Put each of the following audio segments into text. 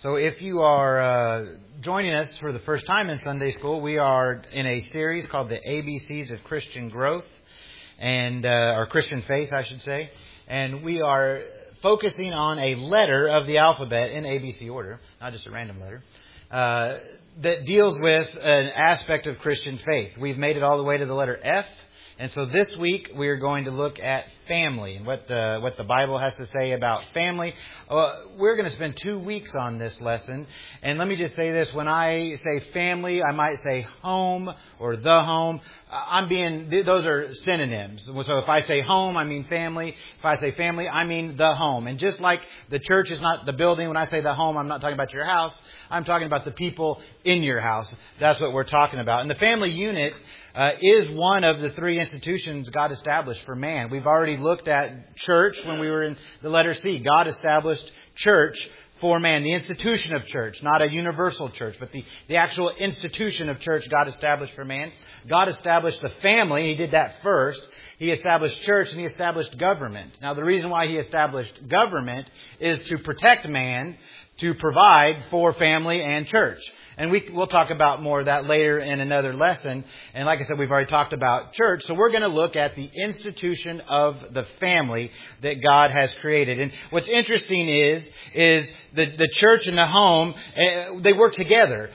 So if you are joining us for the first time in Sunday School, we are in a series called the ABCs of Christian Growth, and or Christian Faith, I should say. And we are focusing on a letter of the alphabet in ABC order, not just a random letter, that deals with an aspect of Christian faith. We've made it all the way to the letter F. And so this week we are going to look at family and what the Bible has to say about family. We're going to spend 2 weeks on this lesson. And let me just say this. When I say family, I might say home or the home. Those are synonyms. So if I say home, I mean family. If I say family, I mean the home. And just like the church is not the building, when I say the home, I'm not talking about your house. I'm talking about the people in your house. That's what we're talking about. And the family unit is one of the three institutions God established for man. We've already looked at church when we were in the letter C. God established church for man, the institution of church, not a universal church, but the actual institution of church God established for man. God established the family. He did that first. He established church and He established government. Now, the reason why He established government is to protect man, to provide for family and church. And we'll talk about more of that later in another lesson. And like I said, we've already talked about church. So we're going to look at the institution of the family that God has created. And what's interesting is the church and the home, they work together.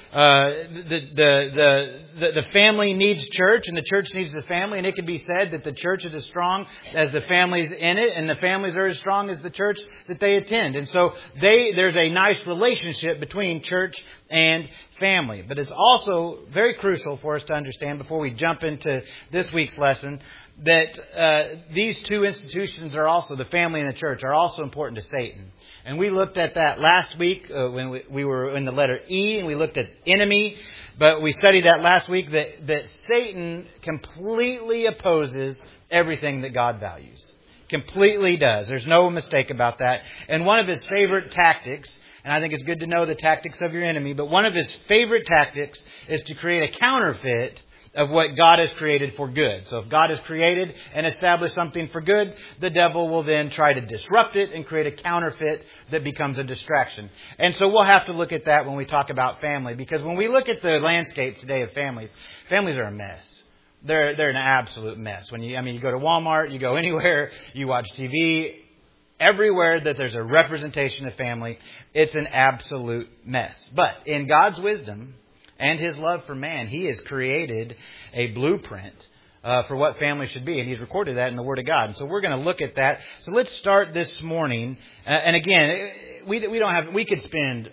The family needs church and the church needs the family. And it can be said that the church is as strong as the families in it, and the families are as strong as the church that they attend. And so there's a nice relationship between church and family. But it's also very crucial for us to understand before we jump into this week's lesson that these two institutions are also, the family and the church, are also important to Satan. And we looked at that last week when we were in the letter E, and we looked at enemy. But we studied that last week that Satan completely opposes everything that God values. Completely does. There's no mistake about that. And one of his favorite tactics, and I think it's good to know the tactics of your enemy, but one of his favorite tactics is to create a counterfeit of what God has created for good. So if God has created and established something for good, the devil will then try to disrupt it and create a counterfeit that becomes a distraction. And so we'll have to look at that when we talk about family, because when we look at the landscape today of families are a mess. They're an absolute mess. When you go to Walmart, you go anywhere, you watch TV, everywhere that there's a representation of family, it's an absolute mess. But in God's wisdom and His love for man, He has created a blueprint for what family should be. And He's recorded that in the Word of God. And so we're going to look at that. So let's start this morning. And again, we could spend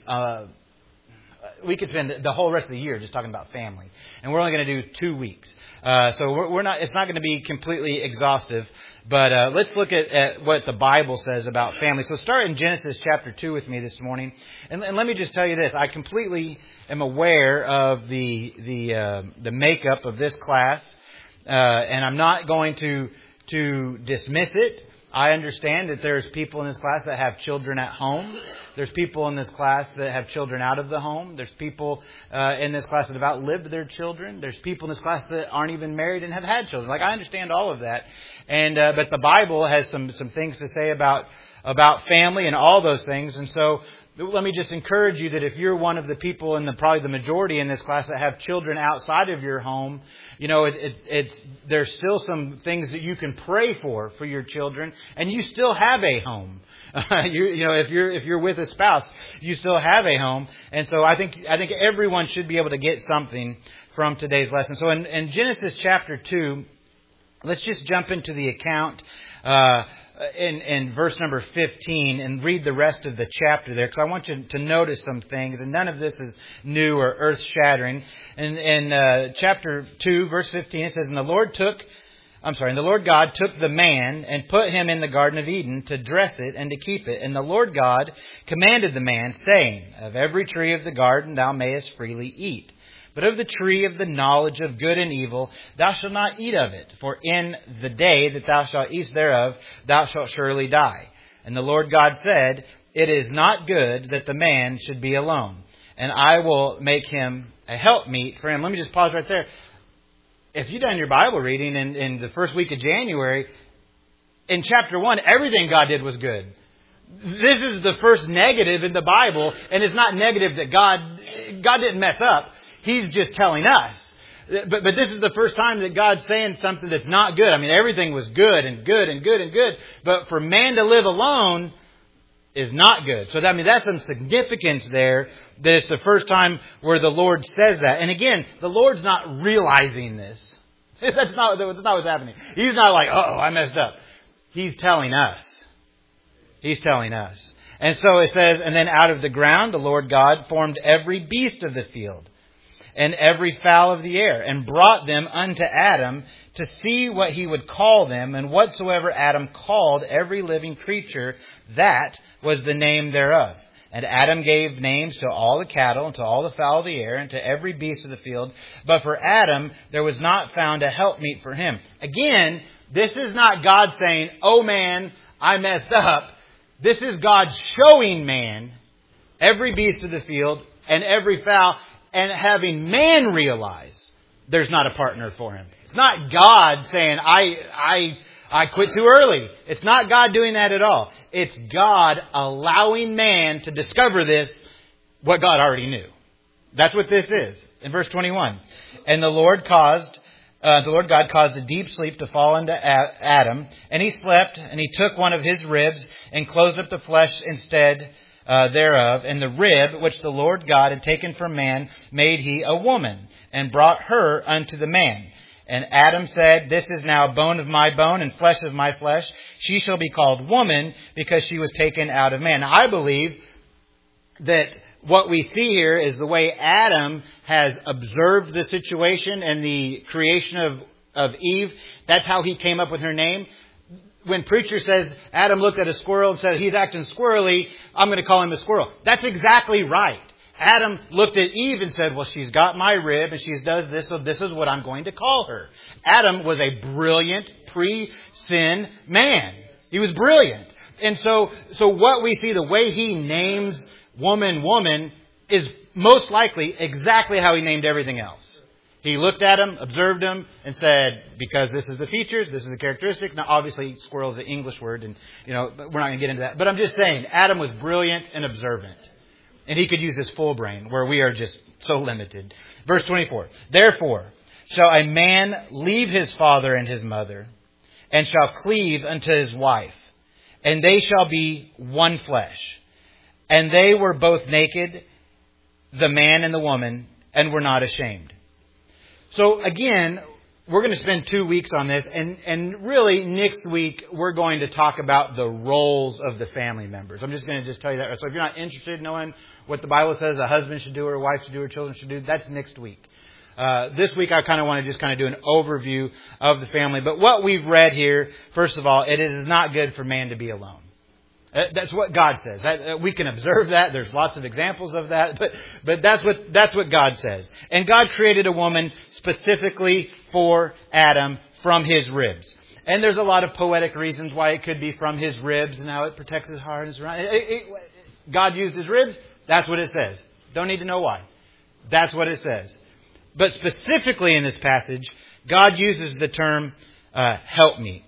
the whole rest of the year just talking about family. And we're only going to do 2 weeks. So it's not going to be completely exhaustive. But let's look at what the Bible says about family. So start in Genesis chapter 2 with me this morning. And let me just tell you this. I completely am aware of the makeup of this class. And I'm not going to dismiss it. I understand that there's people in this class that have children at home. There's people in this class that have children out of the home. There's people in this class that have outlived their children. There's people in this class that aren't even married and have had children. I understand all of that. And but the Bible has some things to say about family and all those things. And so let me just encourage you that if you're one of the people, and probably the majority in this class, that have children outside of your home, there's still some things that you can pray for your children, and you still have a home. If you're with a spouse, you still have a home, and so I think everyone should be able to get something from today's lesson. So in Genesis chapter 2, let's just jump into the account in verse number 15 and read the rest of the chapter there, because I want you to notice some things, and none of this is new or earth-shattering. In chapter 2, verse 15, it says, And the Lord God took the man and put him in the Garden of Eden to dress it and to keep it. And the Lord God commanded the man, saying, Of every tree of the garden thou mayest freely eat. But of the tree of the knowledge of good and evil, thou shalt not eat of it. For in the day that thou shalt eat thereof, thou shalt surely die. And the Lord God said, It is not good that the man should be alone. And I will make him a helpmeet for him. Let me just pause right there. If you've done your Bible reading in the first week of January, in chapter 1, everything God did was good. This is the first negative in the Bible, and it's not negative that God didn't mess up. He's just telling us. But this is the first time that God's saying something that's not good. I mean, everything was good and good and good and good. But for man to live alone is not good. So that's some significance there. That it's the first time where the Lord says that. And again, the Lord's not realizing this. That's not what's happening. He's not like, uh-oh, I messed up. He's telling us. He's telling us. And so it says, and then out of the ground the Lord God formed every beast of the field and every fowl of the air, and brought them unto Adam to see what he would call them. And whatsoever Adam called every living creature, that was the name thereof. And Adam gave names to all the cattle, and to all the fowl of the air, and to every beast of the field. But for Adam there was not found a helpmeet for him. Again, this is not God saying, oh man, I messed up. This is God showing man every beast of the field and every fowl, and having man realize there's not a partner for him. It's not God saying, I quit too early. It's not God doing that at all. It's God allowing man to discover this, what God already knew. That's what this is. In verse 21, and the Lord God caused a deep sleep to fall into Adam, and he slept, and he took one of his ribs and closed up the flesh instead thereof, and the rib which the Lord God had taken from man made he a woman, and brought her unto the man. And Adam said, this is now bone of my bone and flesh of my flesh. She shall be called woman, because she was taken out of man. Now, I believe that what we see here is the way Adam has observed the situation and the creation of Eve. That's how he came up with her name. When preacher says Adam looked at a squirrel and said he's acting squirrely, I'm going to call him a squirrel. That's exactly right. Adam looked at Eve and said, well, she's got my rib and she's does this, so this is what I'm going to call her. Adam was a brilliant pre-sin man. He was brilliant. And so what we see, the way he names woman, is most likely exactly how he named everything else. He looked at him, observed him, and said, because this is the features, this is the characteristics. Now, obviously, squirrel is an English word, and we're not going to get into that. But I'm just saying, Adam was brilliant and observant. And he could use his full brain, where we are just so limited. Verse 24, therefore shall a man leave his father and his mother, and shall cleave unto his wife, and they shall be one flesh. And they were both naked, the man and the woman, and were not ashamed. So again, we're going to spend 2 weeks on this, and really next week we're going to talk about the roles of the family members. I'm just going to tell you that. So if you're not interested in knowing what the Bible says a husband should do, or a wife should do, or children should do, that's next week. This week I kind of want to just do an overview of the family. But what we've read here, first of all, it is not good for man to be alone. That's what God says. We can observe that. There's lots of examples of that, but that's what God says. And God created a woman specifically for Adam from his ribs. And there's a lot of poetic reasons why it could be from his ribs and how it protects his heart and his right. God used his ribs. That's what it says. Don't need to know why. That's what it says. But specifically in this passage, God uses the term helpmeet.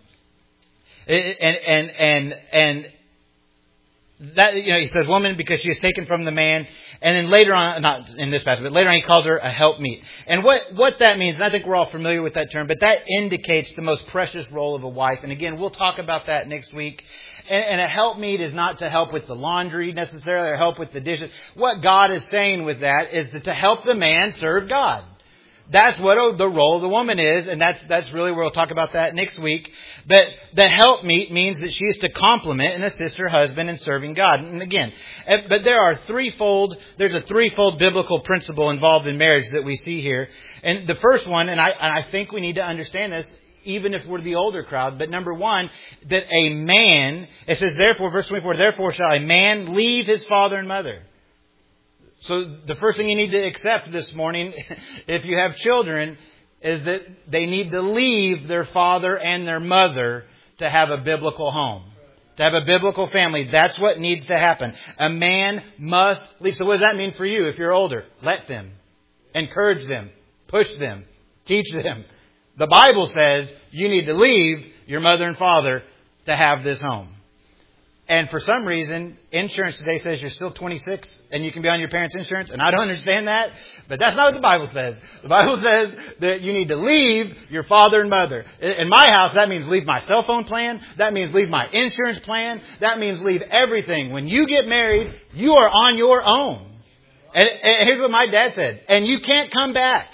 And that, he says woman because she is taken from the man. And then later on, not in this passage, but later on he calls her a helpmeet. And what that means, and I think we're all familiar with that term, but that indicates the most precious role of a wife. And again, we'll talk about that next week. And a helpmeet is not to help with the laundry necessarily or help with the dishes. What God is saying with that is to help the man serve God. That's what the role of the woman is, and that's really where we'll talk about that next week. But the helpmeet means that she is to complement and assist her husband in serving God. And again, but there's a threefold biblical principle involved in marriage that we see here. And the first one, and I think we need to understand this, even if we're the older crowd. But number one, that a man, it says, therefore, verse 24, therefore shall a man leave his father and mother. So the first thing you need to accept this morning, if you have children, is that they need to leave their father and their mother to have a biblical home, to have a biblical family. That's what needs to happen. A man must leave. So what does that mean for you if you're older? Let them. Encourage them. Push them. Teach them. The Bible says you need to leave your mother and father to have this home. And for some reason, insurance today says you're still 26 and you can be on your parents' insurance. And I don't understand that, but that's not what the Bible says. The Bible says that you need to leave your father and mother. In my house, that means leave my cell phone plan. That means leave my insurance plan. That means leave everything. When you get married, you are on your own. And here's what my dad said. And you can't come back.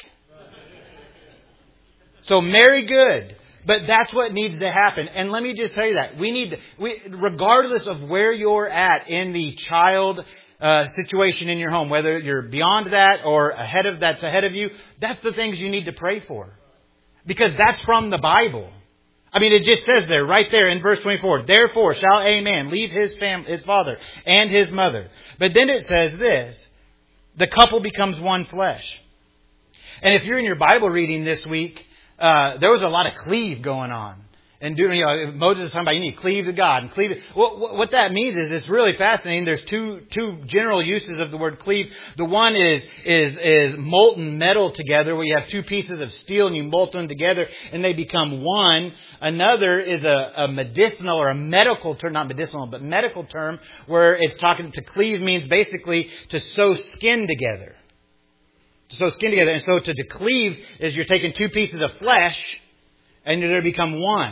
So marry good. But that's what needs to happen. And let me just tell you that. Regardless of where you're at in the child situation in your home, whether you're beyond that or ahead of you, that's the things you need to pray for. Because that's from the Bible. I mean, it just says there, right there in verse 24, therefore shall a man leave his father and his mother. But then it says this, the couple becomes one flesh. And if you're in your Bible reading this week, there was a lot of cleave going on. And Moses is talking about you need to cleave to God. And cleave. What that means is it's really fascinating. There's two general uses of the word cleave. The one is molten metal together, where you have two pieces of steel and you mold them together and they become one. Another is a medicinal or a medical term, not medicinal, but medical term, where it's talking to cleave means basically to sew skin together. To sew skin together. And so to cleave is you're taking two pieces of flesh and you're going to become one.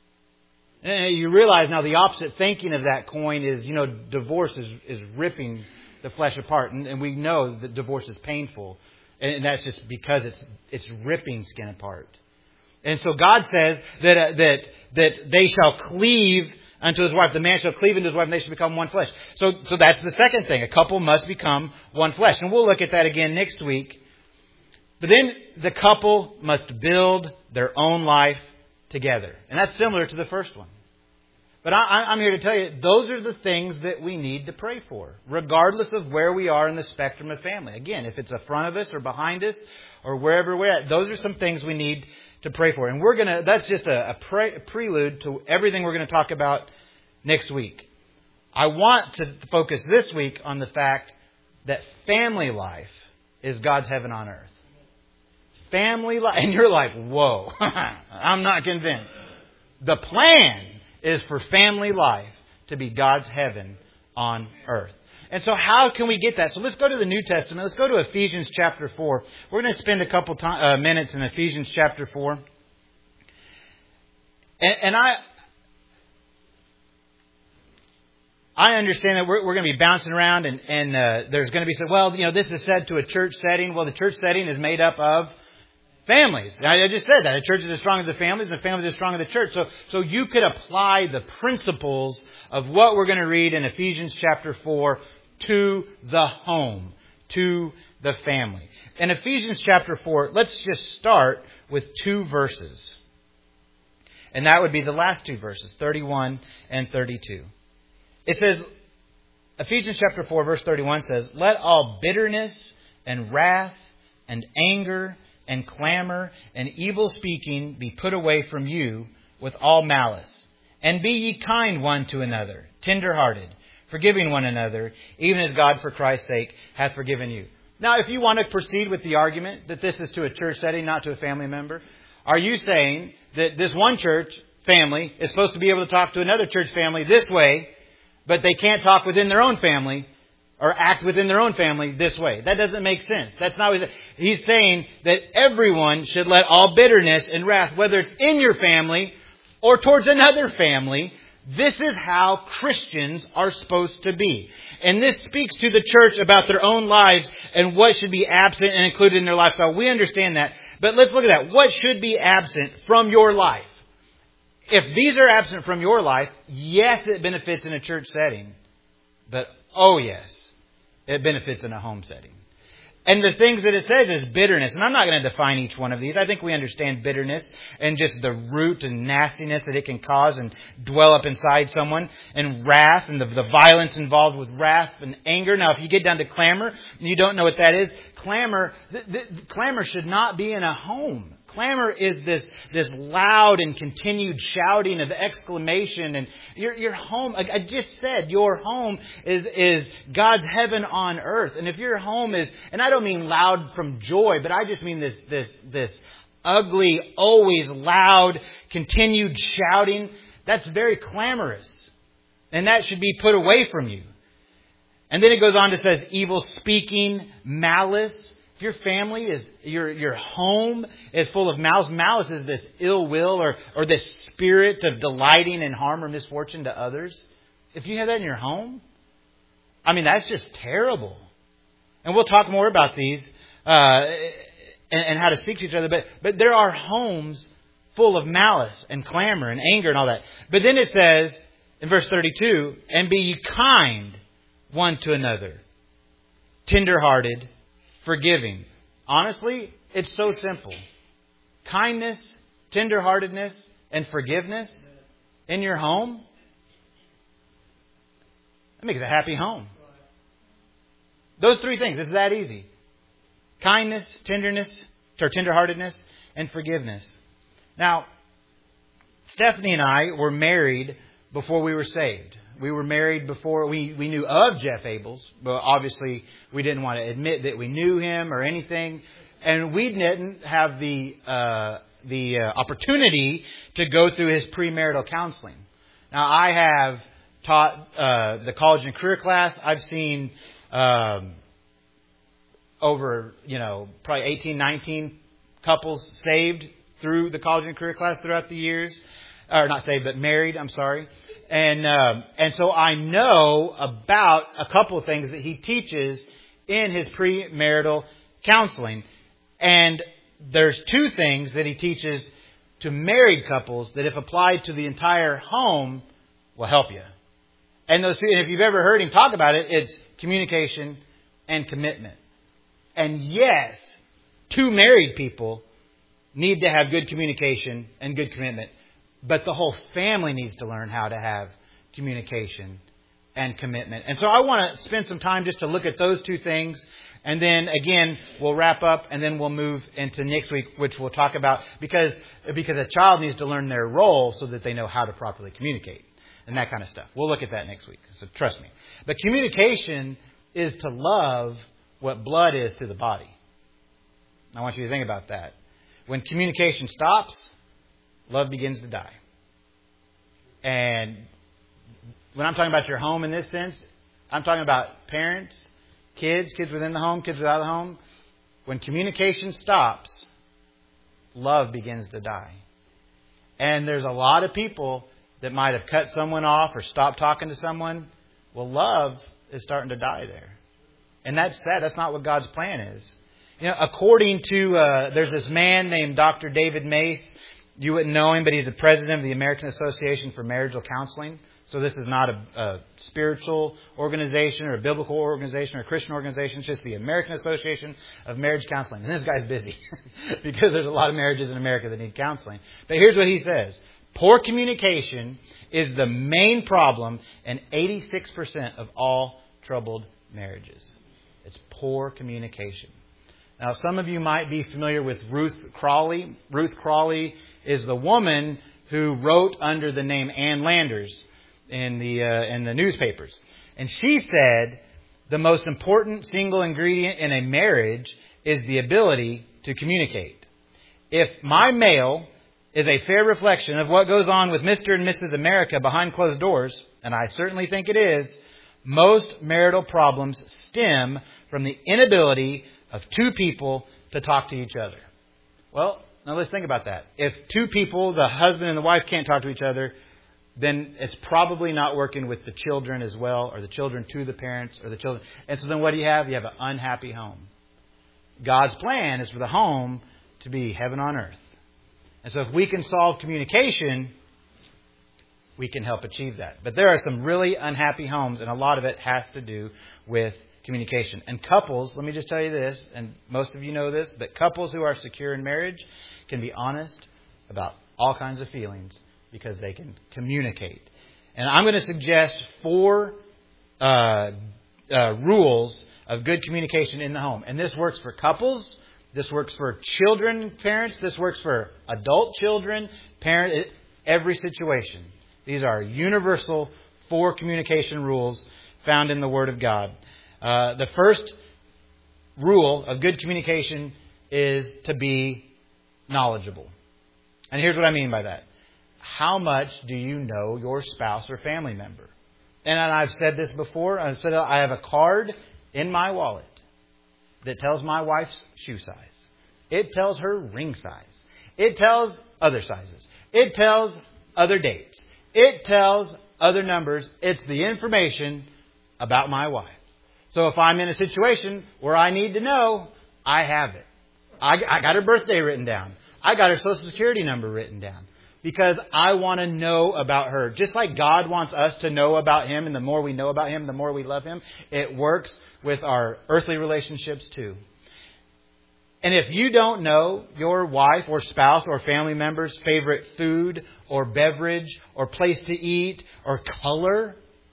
And you realize now the opposite thinking of that coin is, divorce is ripping the flesh apart. And we know that divorce is painful. And that's just because it's ripping skin apart. And so God says that they shall cleave unto his wife. The man shall cleave unto his wife and they shall become one flesh. So that's the second thing. A couple must become one flesh. And we'll look at that again next week. But then the couple must build their own life together. And that's similar to the first one. But I'm here to tell you, those are the things that we need to pray for, regardless of where we are in the spectrum of family. Again, if it's in front of us or behind us or wherever we're at, those are some things we need to pray for. And that's just a prelude to everything we're going to talk about next week. I want to focus this week on the fact that family life is God's heaven on earth. Family life. And you're like, whoa, I'm not convinced. The plan is for family life to be God's heaven on earth. And so how can we get that? So let's go to the New Testament. Let's go to Ephesians chapter 4. We're going to spend a couple minutes in Ephesians chapter 4. And I understand that we're going to be bouncing around and there's going to be said, well, this is said to a church setting. Well, the church setting is made up of families. I just said that. A church is as strong as the families, and the families are as strong as the church. So you could apply the principles of what we're going to read in Ephesians chapter 4 to the home, to the family. In Ephesians chapter 4, let's just start with 2 verses. And that would be the last 2 verses, 31 and 32. It says, Ephesians chapter 4, verse 31 says, let all bitterness and wrath and anger and clamor and evil speaking be put away from you with all malice. And be ye kind one to another, tender-hearted, forgiving one another, even as God for Christ's sake hath forgiven you. Now, if you want to proceed with the argument that this is to a church setting, not to a family member, are you saying that this one church family is supposed to be able to talk to another church family this way, but they can't talk within their own family or act within their own family this way? That doesn't make sense. That's not what he's saying. That everyone should let all bitterness and wrath, whether it's in your family or towards another family, this is how Christians are supposed to be. And this speaks to the church about their own lives and what should be absent and included in their lifestyle. We understand that. But let's look at that. What should be absent from your life? If these are absent from your life, yes, it benefits in a church setting. But oh yes, it benefits in a home setting. And the things that it says is bitterness. And I'm not going to define each one of these. I think we understand bitterness and just the root and nastiness that it can cause and dwell up inside someone. And wrath and the violence involved with wrath and anger. Now, if you get down to clamor, and you don't know what that is, clamor should not be in a home. Clamor is this loud and continued shouting of exclamation. And your home, I just said, your home is God's heaven on earth. And if your home is, and I don't mean loud from joy, but I just mean this ugly, always loud, continued shouting, that's very clamorous. And that should be put away from you. And then it goes on to says evil speaking, malice. If your family is, your home is full of malice. Malice is this ill will or this spirit of delighting in harm or misfortune to others. If you have that in your home, I mean, that's just terrible. And we'll talk more about these and how to speak to each other. But there are homes full of malice and clamor and anger and all that. But then it says in verse 32, and be ye kind one to another, tender-hearted, forgiving. Honestly, it's so simple. Kindness, tender-heartedness, and forgiveness in your home, that makes a happy home. Those three things, it's that easy. Kindness, tenderness, or tender-heartedness, and forgiveness. Now, Stephanie and I were married before we were saved. We were married before we knew of Jeff Abels, but obviously we didn't want to admit that we knew him or anything. And we didn't have the opportunity to go through his premarital counseling. Now, I have taught the college and career class. I've seen over, probably 18, 19 couples saved through the college and career class throughout the years. Or not saved, but married, I'm sorry. And so I know about a couple of things that he teaches in his premarital counseling. And there's two things that he teaches to married couples that, if applied to the entire home, will help you. And those two, and if you've ever heard him talk about it, it's communication and commitment. And yes, two married people need to have good communication and good commitment. But the whole family needs to learn how to have communication and commitment. And so I want to spend some time just to look at those two things. And then again, we'll wrap up and then we'll move into next week, which we'll talk about because a child needs to learn their role so that they know how to properly communicate and that kind of stuff. We'll look at that next week. So trust me. But communication is to love what blood is to the body. I want you to think about that. When communication stops, love begins to die. And when I'm talking about your home in this sense, I'm talking about parents, kids within the home, kids without the home. When communication stops, love begins to die. And there's a lot of people that might have cut someone off or stopped talking to someone. Well, love is starting to die there. And that's sad. That's not what God's plan is. According to, there's this man named Dr. David Mace. You wouldn't know him, but he's the president of the American Association for Marital Counseling. So this is not a spiritual organization or a biblical organization or a Christian organization. It's just the American Association of Marriage Counseling. And this guy's busy because there's a lot of marriages in America that need counseling. But here's what he says. Poor communication is the main problem in 86% of all troubled marriages. It's poor communication. Now, some of you might be familiar with Ruth Crawley. Ruth Crawley is the woman who wrote under the name Ann Landers in the newspapers. And she said the most important single ingredient in a marriage is the ability to communicate. If my mail is a fair reflection of what goes on with Mr. and Mrs. America behind closed doors, and I certainly think it is, most marital problems stem from the inability of two people to talk to each other. Well, now let's think about that. If two people, the husband and the wife, can't talk to each other, then it's probably not working with the children as well, or the children to the parents, or the children. And so then what do you have? You have an unhappy home. God's plan is for the home to be heaven on earth. And so if we can solve communication, we can help achieve that. But there are some really unhappy homes, and a lot of it has to do with communication. And couples, let me just tell you this, and most of you know this, but couples who are secure in marriage can be honest about all kinds of feelings because they can communicate. And I'm going to suggest 4 rules of good communication in the home. And this works for couples. This works for children, parents. This works for adult children, parents, every situation. These are universal 4 communication rules found in the Word of God. The first rule of good communication is to be knowledgeable. And here's what I mean by that. How much do you know your spouse or family member? And I've said this before. I've said I have a card in my wallet that tells my wife's shoe size. It tells her ring size. It tells other sizes. It tells other dates. It tells other numbers. It's the information about my wife. So if I'm in a situation where I need to know, I have it. I got her birthday written down. I got her social security number written down. Because I want to know about her. Just like God wants us to know about Him, and the more we know about Him, the more we love Him, it works with our earthly relationships too. And if you don't know your wife or spouse or family member's favorite food or beverage or place to eat or color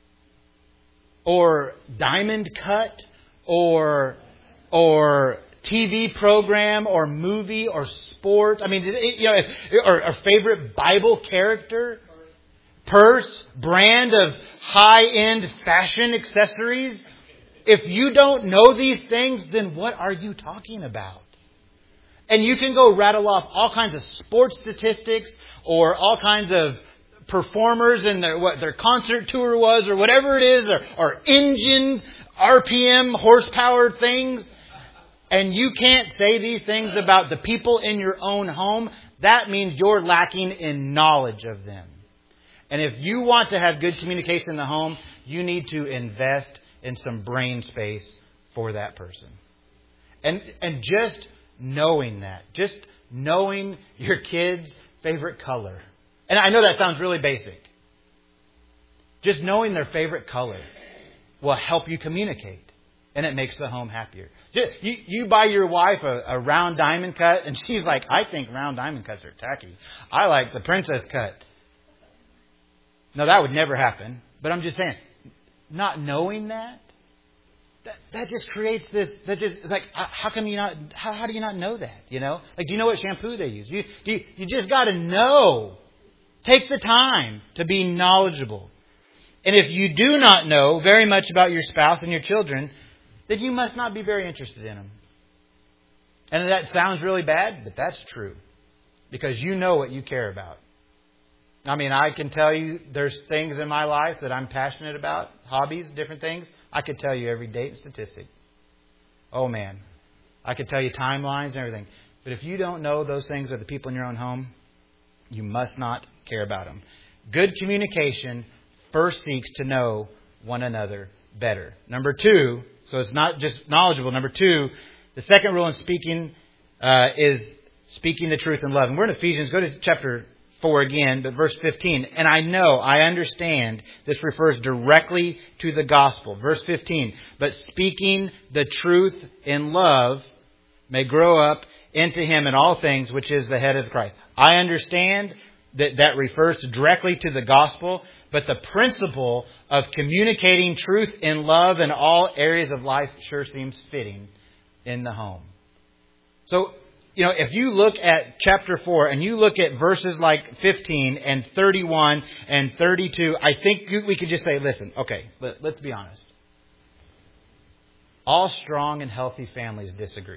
or diamond cut or TV program or movie or sport. I mean, or favorite Bible character, purse, brand of high-end fashion accessories. If you don't know these things, then what are you talking about? And you can go rattle off all kinds of sports statistics or all kinds of performers and what their concert tour was or whatever it is, or engine, RPM, horsepower things. And you can't say these things about the people in your own home. That means you're lacking in knowledge of them. And if you want to have good communication in the home, you need to invest in some brain space for that person. And just knowing that. Just knowing your kid's favorite color. And I know that sounds really basic. Just knowing their favorite color will help you communicate. And it makes the home happier. You buy your wife a round diamond cut, and she's like, I think round diamond cuts are tacky. I like the princess cut. No, that would never happen. But I'm just saying, not knowing that just creates this. That just it's like, how come you not? How do you not know that? You know, like, do you know what shampoo they use? You just got to know. Take the time to be knowledgeable. And if you do not know very much about your spouse and your children, then you must not be very interested in them. And that sounds really bad, but that's true. Because you know what you care about. I mean, I can tell you there's things in my life that I'm passionate about, hobbies, different things. I could tell you every date and statistic. Oh man, I could tell you timelines and everything. But if you don't know those things are the people in your own home, you must not care about them. Good communication first seeks to know one another better. Number 2, so it's not just knowledgeable. Number 2, the second rule in speaking is speaking the truth in love. And we're in Ephesians. Go to chapter 4 again, but verse 15. And I understand this refers directly to the gospel. Verse 15. But speaking the truth in love may grow up into Him in all things, which is the head of Christ. I understand that refers directly to the gospel. But the principle of communicating truth in love in all areas of life sure seems fitting in the home. So, if you look at chapter 4 and you look at verses like 15 and 31 and 32, I think we could just say, listen, okay, let's be honest. All strong and healthy families disagree.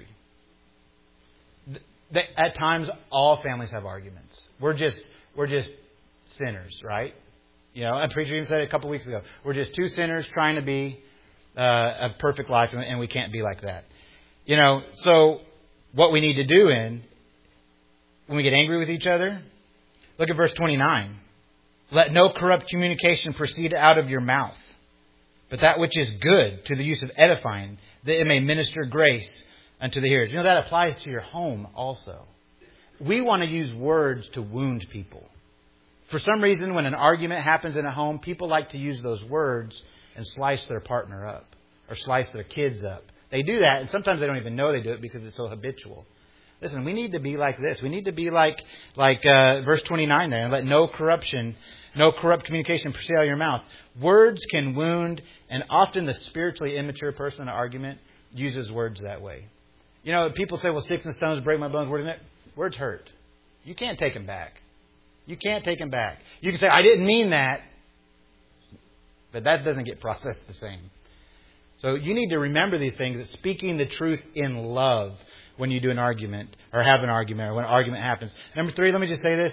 At times, all families have arguments. We're just sinners, right? A preacher even said it a couple weeks ago. We're just two sinners trying to be a perfect life, and we can't be like that. So what we need to do when we get angry with each other, look at verse 29. Let no corrupt communication proceed out of your mouth, but that which is good to the use of edifying, that it may minister grace unto the hearers. That applies to your home also. We want to use words to wound people. For some reason, when an argument happens in a home, people like to use those words and slice their partner up or slice their kids up. They do that, and sometimes they don't even know they do it because it's so habitual. Listen, we need to be like this. We need to be like verse 29 there. And let no corrupt communication proceed out of your mouth. Words can wound, and often the spiritually immature person in an argument uses words that way. People say, well, sticks and stones break my bones. Words hurt. You can't take them back. You can't take them back. You can say, I didn't mean that. But that doesn't get processed the same. So you need to remember these things. That speaking the truth in love when you do an argument or have an argument or when an argument happens. Number 3, let me just say this.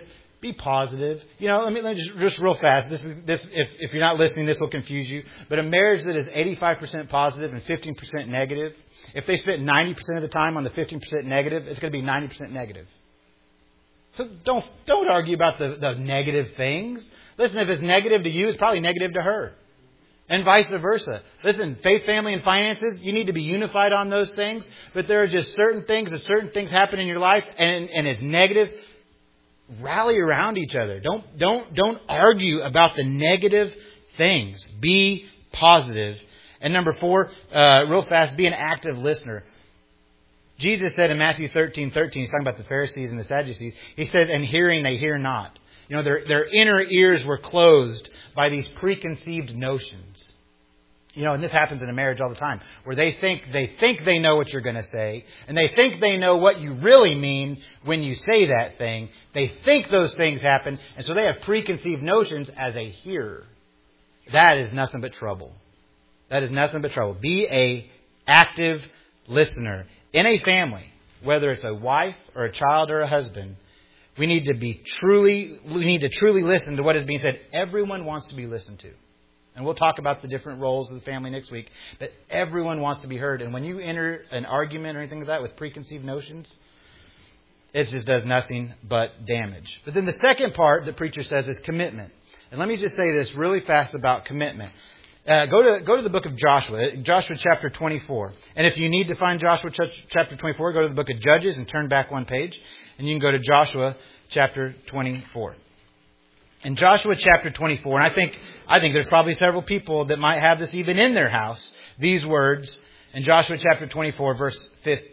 Be positive. Let me just real fast. If you're not listening, this will confuse you. But a marriage that is 85% positive and 15% negative, if they spent 90% of the time on the 15% negative, it's going to be 90% negative. So don't argue about the negative things. Listen, if it's negative to you, it's probably negative to her. And vice versa. Listen, faith, family, and finances, you need to be unified on those things. But there are just certain things, if certain things happen in your life and it's negative, rally around each other. Don't argue about the negative things. Be positive. And number 4, real fast, be an active listener. Jesus said in Matthew 13:13, he's talking about the Pharisees and the Sadducees. He says, and hearing they hear not. Their inner ears were closed by these preconceived notions. And this happens in a marriage all the time, where they think they know what you're going to say, and they think they know what you really mean when you say that thing. They think those things happen, and so they have preconceived notions as a hearer. That is nothing but trouble. That is nothing but trouble. Be a active listener. In a family, whether it's a wife or a child or a husband, we need to truly listen to what is being said. Everyone wants to be listened to. And we'll talk about the different roles of the family next week. But everyone wants to be heard. And when you enter an argument or anything like that with preconceived notions, it just does nothing but damage. But then the second part the preacher says is commitment. And let me just say this really fast about commitment. Go to the book of Joshua, Joshua chapter 24. And if you need to find Joshua chapter 24, go to the book of Judges and turn back one page. And you can go to Joshua chapter 24. In Joshua chapter 24, and I think there's probably several people that might have this even in their house, these words in Joshua chapter 24, verse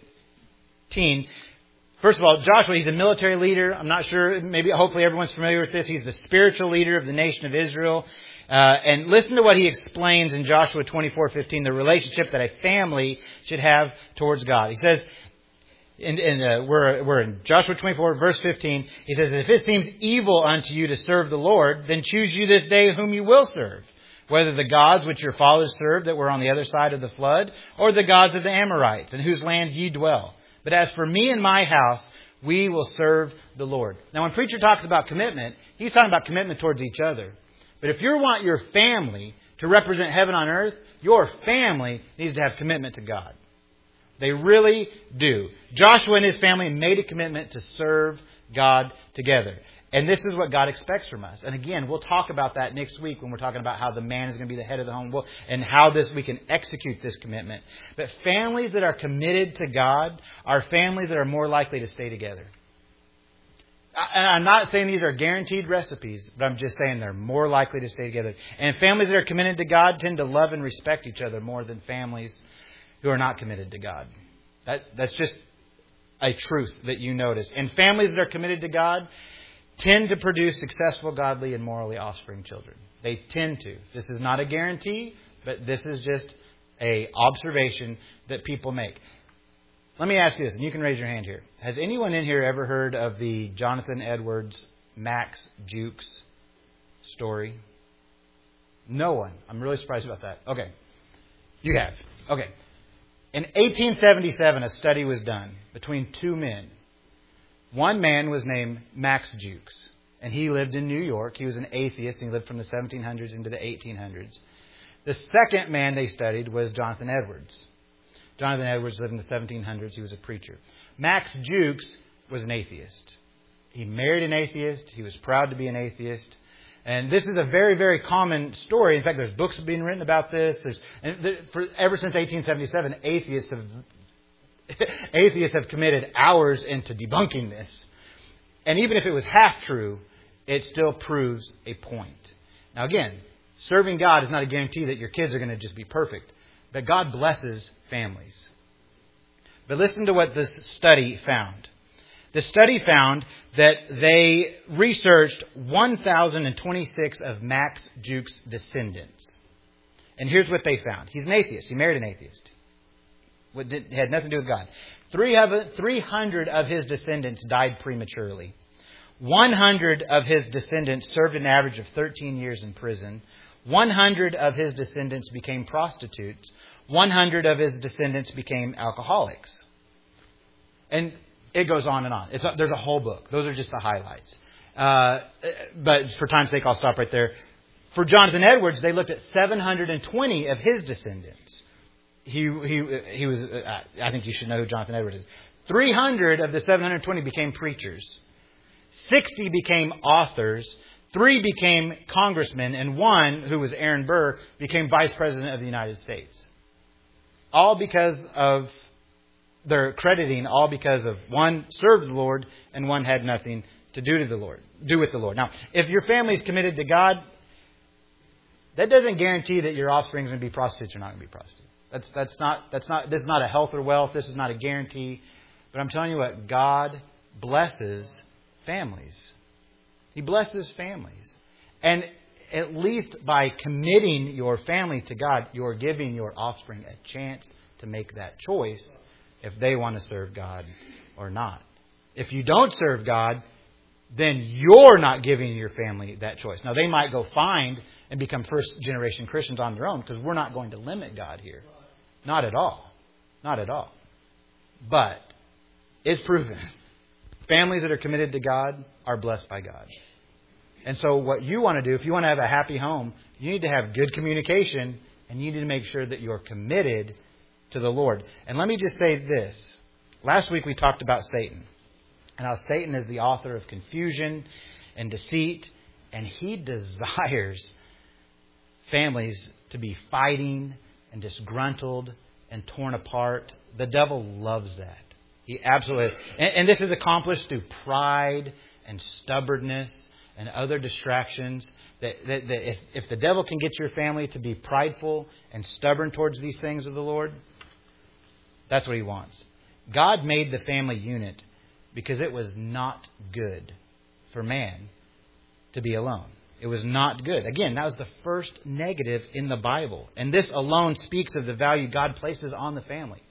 15. First of all, Joshua, he's a military leader. I'm not sure, hopefully everyone's familiar with this. He's the spiritual leader of the nation of Israel. And listen to what he explains in Joshua 24:15, the relationship that a family should have towards God. He says, we're in Joshua 24, verse 15. He says, if it seems evil unto you to serve the Lord, then choose you this day whom you will serve, whether the gods which your fathers served that were on the other side of the flood, or the gods of the Amorites, in whose land ye dwell. But as for me and my house, we will serve the Lord. Now, when preacher talks about commitment, he's talking about commitment towards each other. But if you want your family to represent heaven on earth, your family needs to have commitment to God. They really do. Joshua and his family made a commitment to serve God together. And this is what God expects from us. And again, we'll talk about that next week when we're talking about how the man is going to be the head of the home and how we can execute this commitment. But families that are committed to God are families that are more likely to stay together. And I'm not saying these are guaranteed recipes, but I'm just saying they're more likely to stay together. And families that are committed to God tend to love and respect each other more than families who are not committed to God. That's just a truth that you notice. And families that are committed to God tend to produce successful, godly, and morally offspring children. They tend to. This is not a guarantee, but this is just an observation that people make. Let me ask you this, and you can raise your hand here. Has anyone in here ever heard of the Jonathan Edwards, Max Jukes story? No one. I'm really surprised about that. Okay. You have. Okay. In 1877, a study was done between two men. One man was named Max Jukes, and he lived in New York. He was an atheist, and he lived from the 1700s into the 1800s. The second man they studied was Jonathan Edwards. Jonathan Edwards lived in the 1700s. He was a preacher. Max Jukes was an atheist. He married an atheist. He was proud to be an atheist. And this is a very, very common story. In fact, there's books being written about this. Ever since 1877, atheists have committed hours into debunking this. And even if it was half true, it still proves a point. Now again, serving God is not a guarantee that your kids are going to just be perfect. But God blesses families. But listen to what this study found. The study found that they researched 1,026 of Max Jukes' descendants. And here's what they found. He's an atheist. He married an atheist. It had nothing to do with God. 300 of his descendants died prematurely. 100 of his descendants served an average of 13 years in prison. 100 of his descendants became prostitutes. 100 of his descendants became alcoholics. And it goes on and on. There's a whole book. Those are just the highlights. But for time's sake, I'll stop right there. For Jonathan Edwards, they looked at 720 of his descendants. He was. I think you should know who Jonathan Edwards is. 300 of the 720 became preachers. 60 became authors. 3 became congressmen, and 1, who was Aaron Burr, became vice president of the United States. All because of their crediting, all because of 1 served the Lord and 1 had nothing to do with the Lord. Now, if your family is committed to God, that doesn't guarantee that your offspring is going to be prostitutes or not going to be prostitutes. This is not a health or wealth. This is not a guarantee. But I'm telling you what, God blesses families. He blesses families. And at least by committing your family to God, you're giving your offspring a chance to make that choice if they want to serve God or not. If you don't serve God, then you're not giving your family that choice. Now, they might go find and become first-generation Christians on their own, because we're not going to limit God here. Not at all. Not at all. But it's proven. Families that are committed to God are blessed by God. And so what you want to do, if you want to have a happy home, you need to have good communication, and you need to make sure that you're committed to the Lord. And let me just say this. Last week we talked about Satan. And how Satan is the author of confusion and deceit. And he desires families to be fighting and disgruntled and torn apart. The devil loves that. He absolutely... And this is accomplished through pride and stubbornness and other distractions. That if the devil can get your family to be prideful and stubborn towards these things of the Lord, that's what he wants. God made the family unit because it was not good for man to be alone. It was not good. Again, that was the first negative in the Bible. And this alone speaks of the value God places on the family.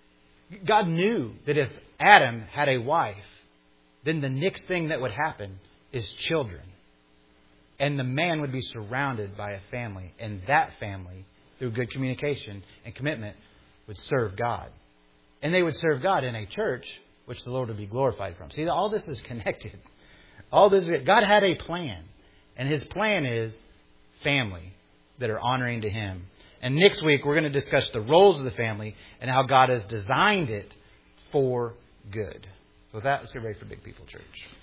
God knew that if Adam had a wife, then the next thing that would happen is children. And the man would be surrounded by a family. And that family, through good communication and commitment, would serve God. And they would serve God in a church which the Lord would be glorified from. See, all this is connected. God had a plan. And His plan is family that are honoring to Him. And next week, we're going to discuss the roles of the family and how God has designed it for good. So with that, let's get ready for Big People Church.